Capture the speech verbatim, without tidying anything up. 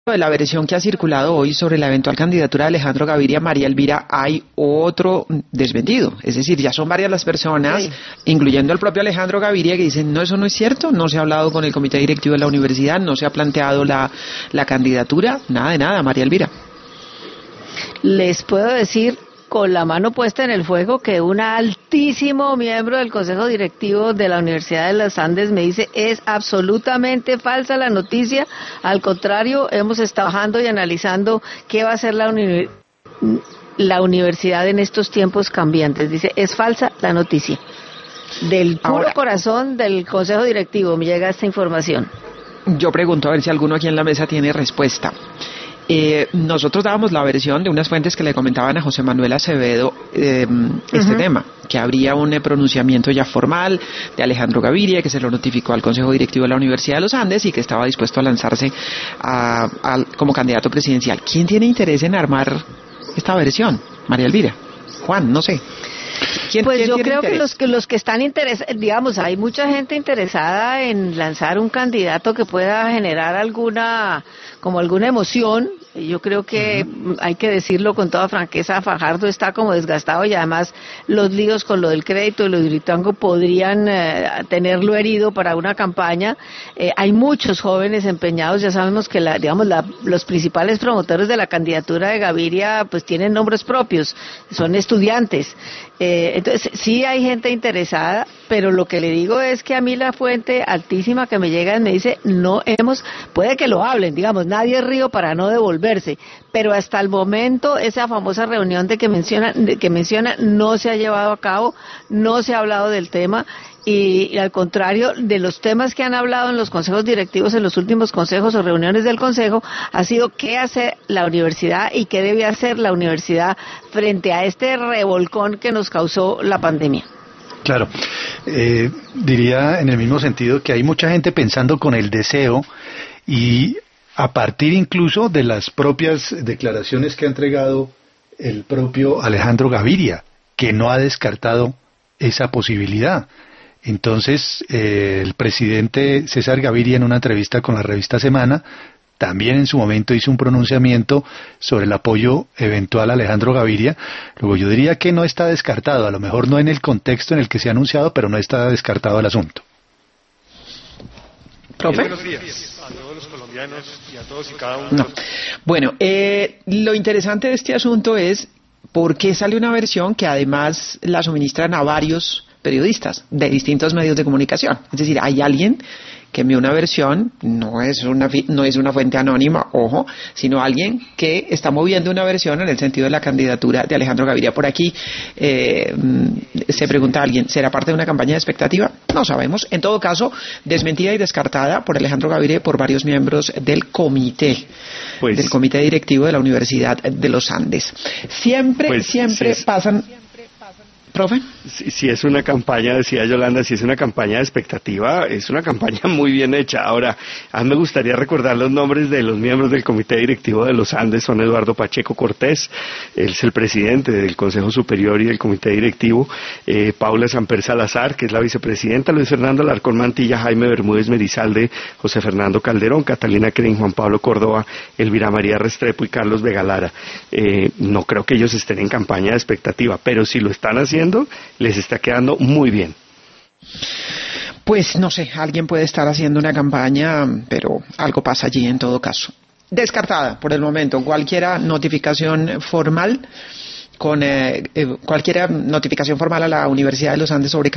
De la versión que ha circulado hoy sobre la eventual candidatura de Alejandro Gaviria, María Elvira, hay otro desmentido. Es decir, ya son varias las personas, sí, incluyendo el propio Alejandro Gaviria, que dicen, no, eso no es cierto, no se ha hablado con el comité directivo de la universidad, no se ha planteado la, la candidatura, nada de nada, María Elvira. Les puedo decir con la mano puesta en el fuego que un altísimo miembro del Consejo Directivo de la Universidad de los Andes me dice, es absolutamente falsa la noticia, al contrario, hemos estado trabajando y analizando qué va a hacer la, uni la universidad en estos tiempos cambiantes. Dice, es falsa la noticia. Del puro Ahora, corazón del Consejo Directivo me llega esta información. Yo pregunto a ver si alguno aquí en la mesa tiene respuesta. Eh, nosotros dábamos la versión de unas fuentes que le comentaban a José Manuel Acevedo eh, este uh-huh. tema, que habría un eh, pronunciamiento ya formal de Alejandro Gaviria, que se lo notificó al Consejo Directivo de la Universidad de los Andes y que estaba dispuesto a lanzarse a, a, como candidato presidencial. ¿Quién tiene interés en armar esta versión? María Elvira, Juan, no sé. ¿Quién, pues ¿quién yo creo interés? que los que los que están interesados, digamos, hay mucha gente interesada en lanzar un candidato que pueda generar alguna, como alguna emoción. Yo creo que uh-huh. hay que decirlo con toda franqueza, Fajardo está como desgastado y además los líos con lo del crédito y lo de Hidroituango podrían eh, tenerlo herido para una campaña. Eh, hay muchos jóvenes empeñados, ya sabemos que la, digamos la, los principales promotores de la candidatura de Gaviria pues tienen nombres propios, son estudiantes. Eh, entonces sí hay gente interesada, pero lo que le digo es que a mí la fuente altísima que me llega me dice, no hemos, puede que lo hablen, digamos, nadie es río para no devolverse, pero hasta el momento esa famosa reunión de que menciona, de que menciona no se ha llevado a cabo, no se ha hablado del tema. Y, y al contrario de los temas que han hablado en los consejos directivos, en los últimos consejos o reuniones del consejo, ha sido qué hace la universidad y qué debe hacer la universidad frente a este revolcón que nos causó la pandemia. Claro, eh, diría en el mismo sentido que hay mucha gente pensando con el deseo y a partir incluso de las propias declaraciones que ha entregado el propio Alejandro Gaviria, que no ha descartado esa posibilidad. Entonces, eh, el presidente César Gaviria en una entrevista con la revista Semana también en su momento hizo un pronunciamiento sobre el apoyo eventual a Alejandro Gaviria. Luego yo diría que no está descartado, a lo mejor no en el contexto en el que se ha anunciado, pero no está descartado el asunto. ¿Profe? Buenos días a todos los colombianos y a todos y cada uno. No. Bueno, eh, lo interesante de este asunto es por qué sale una versión que además la suministran a varios periodistas de distintos medios de comunicación. Es decir, hay alguien que envió una versión, no es una no es una fuente anónima, ojo, sino alguien que está moviendo una versión en el sentido de la candidatura de Alejandro Gaviria. Por aquí eh, se pregunta a alguien, ¿será parte de una campaña de expectativa? No sabemos. En todo caso, desmentida y descartada por Alejandro Gaviria y por varios miembros del comité, pues, del comité directivo de la Universidad de los Andes. Siempre, pues, siempre sí es... pasan... ¿Profe? Si, si es una campaña, decía Yolanda, si es una campaña de expectativa, es una campaña muy bien hecha. Ahora, a mí me gustaría recordar los nombres de los miembros del Comité Directivo de los Andes. Son Eduardo Pacheco Cortés, él es el presidente del Consejo Superior y del Comité Directivo, eh, Paula Samper Salazar, que es la vicepresidenta, Luis Fernando Alarcón Mantilla, Jaime Bermúdez Merizalde, José Fernando Calderón, Catalina Kren, Juan Pablo Córdoba, Elvira María Restrepo y Carlos Vegalara. Eh, no creo que ellos estén en campaña de expectativa, pero si lo están haciendo, les está quedando muy bien. Pues no sé, alguien puede estar haciendo una campaña, pero algo pasa allí en todo caso. Descartada por el momento cualquier notificación formal con eh, eh, cualquier notificación formal a la Universidad de los Andes sobre